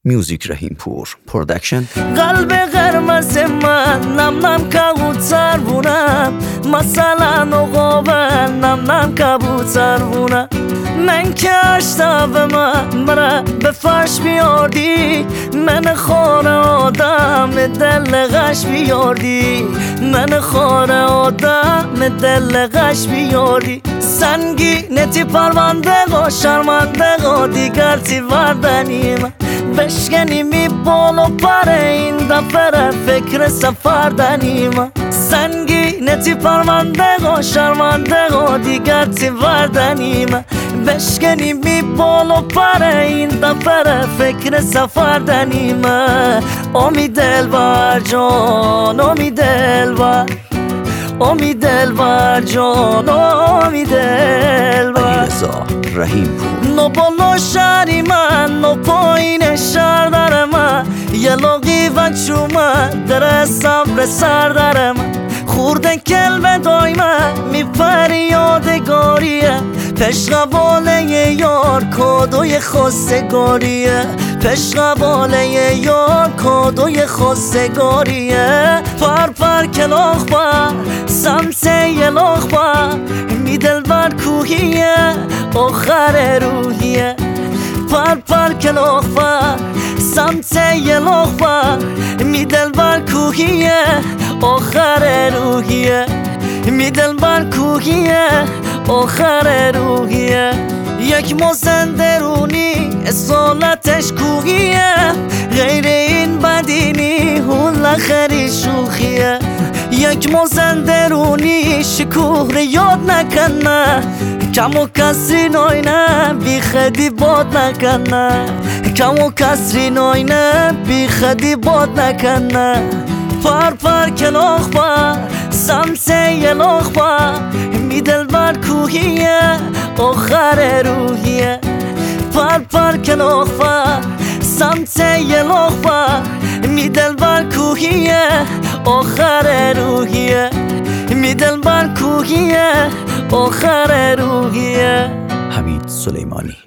میوزیک رحیم پور پرودکشن. قلب قرمز من نم نم کبوتر بونم، مثلا عقابه نم نم کبوتر بونم. من که اشتاب من به فرش بیاردی، من خانه آدم دل غش بیاردی، من خانه آدم دل غش بیاردی. سنگینتی پرونده و شرمنده و دیگر تی وردنیم، بشکنی می بال و پر این دفعه فکر سفر دنیم. سنگینتی پرونده و شرمنده و دیگر تی وردنیم، بشکنی می بال و پر این دفعه فکر سفر دنیم. امی دلبر جان امی دلبر، امی دلبر جان امی دلبر. علیرضا رحیم پور. نو بالا شهری من نو پایین شهر در من، یه لاغی و چومه در صبر سر در من. خورده کلمه دایمه میپری یادگاریه، پشقباله یار کادوی خواستگاریه، پشقباله یار کادوی خواستگاریه. پر پر کلاخ بر سمت یلاخ بر، می دلبر کوهیه آخر روحیه. پر پر کلاخ بر سمت یلاخ بر، می دلبر کوهیه آخر روحیه، می دلبر کوهیه آخر روحیه. یک موزن درونی اصالتش کوهیه، غیر این بدینی هون لخری شوخیه. یک موزن درونی شکوه رو یاد نکنه، کم و کسری ناینه بی خدی باد نکنه، کم و کسری ناینه بی خدی باد نکنه. پر پر کلاخ بر سمت یلاخ بر، می دلبر کوهیه آخر روحیه. پر پر کلاخ بر سمت یلاخ بر، می دلبر کوهیه آخر روحیه، می دلبر کوهیه آخر روحیه. حمید سلیمانی.